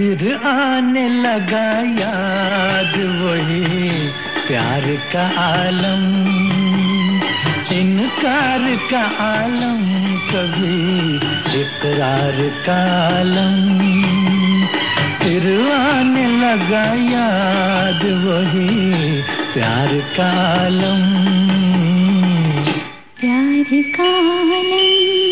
फिर आने लगा याद वही प्यार का आलम, इनकार का आलम, कभी इकरार का आलम। फिर आने लगा याद वही प्यार का आलम, प्यार का आलम।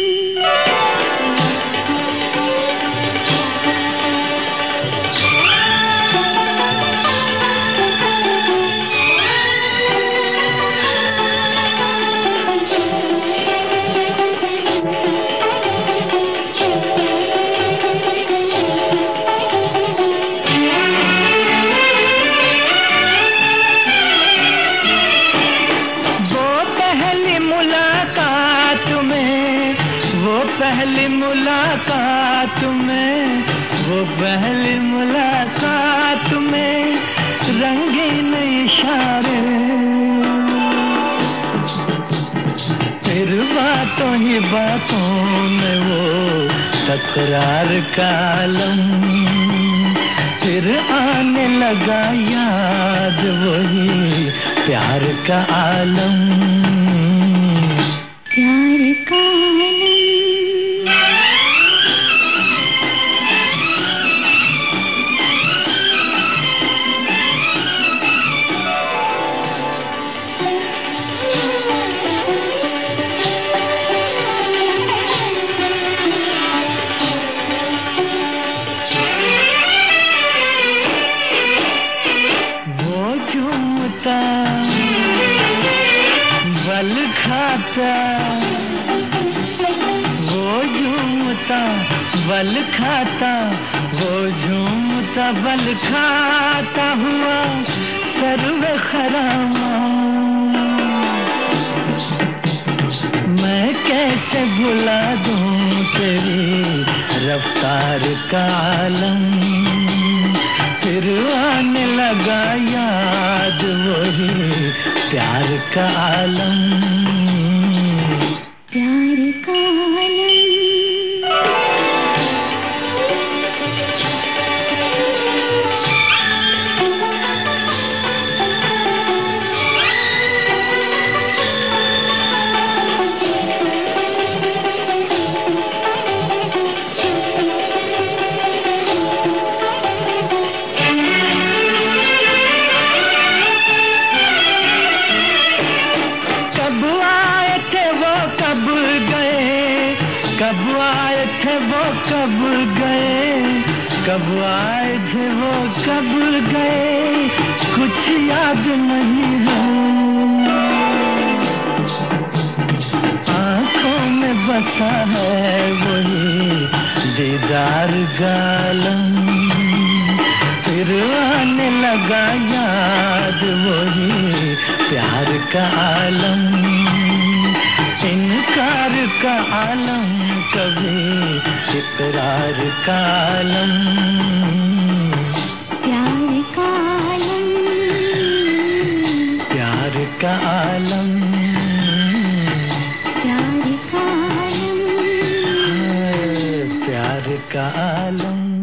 पहली मुलाकात में, वो पहली मुलाकात में रंगीन इशारे, फिर बातों ही बातों में वो तकरार का आलम। फिर आने लगा याद वही प्यार का आलम, प्यार का आलम। बल खाता, वो झूमता बल खाता, वो झूमता बल खाता हुआ सर्वे खरामा। मैं कैसे भुला दूं तेरी रफ्तार का आलम। फिर आने लगा याद वही प्यार का आलम, प्यार का आलम। कब आए थे वो कब गए, कब आए थे वो कब गए, कुछ याद नहीं है। आंखों में बसा है वही दीदार गालम। फिर आने लगा याद वही प्यार का आलम, इनकार का आलम, कभी इकरार का आलम, प्यार का आलम, प्यार का आलम, प्यार का आलम, प्यार का आलम।